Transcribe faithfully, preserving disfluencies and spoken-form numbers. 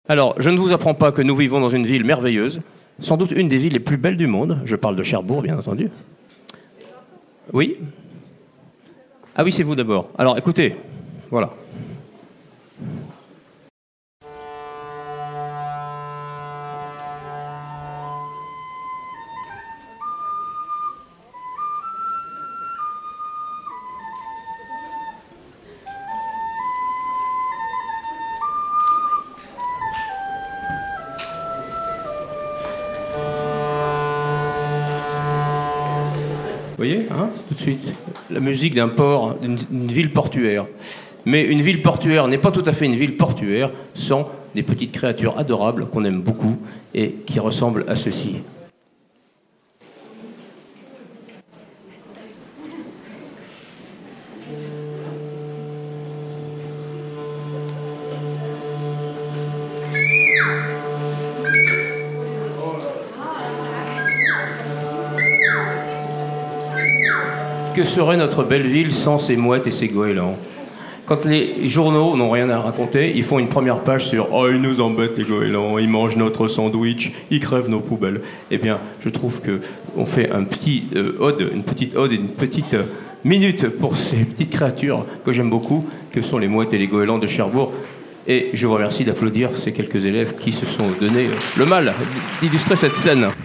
Alors, je ne vous apprends pas que nous vivons dans une ville merveilleuse, sans doute une des villes les plus belles du monde. Je parle de Cherbourg, bien entendu. Oui ? Ah oui, c'est vous d'abord. Alors, écoutez, voilà. Vous voyez, hein, tout de suite, la musique d'un port, d'une, d'une ville portuaire. Mais une ville portuaire n'est pas tout à fait une ville portuaire sans des petites créatures adorables qu'on aime beaucoup et qui ressemblent à ceci. Que serait notre belle ville sans ces mouettes et ces goélands ? Quand les journaux n'ont rien à raconter, ils font une première page sur « Oh, ils nous embêtent les goélands, ils mangent notre sandwich, ils crèvent nos poubelles ». Eh bien, je trouve qu'on fait un petit euh, ode, une petite ode et une petite euh, minute pour ces petites créatures que j'aime beaucoup, que sont les mouettes et les goélands de Cherbourg. Et je vous remercie d'applaudir ces quelques élèves qui se sont donné le mal d'illustrer cette scène.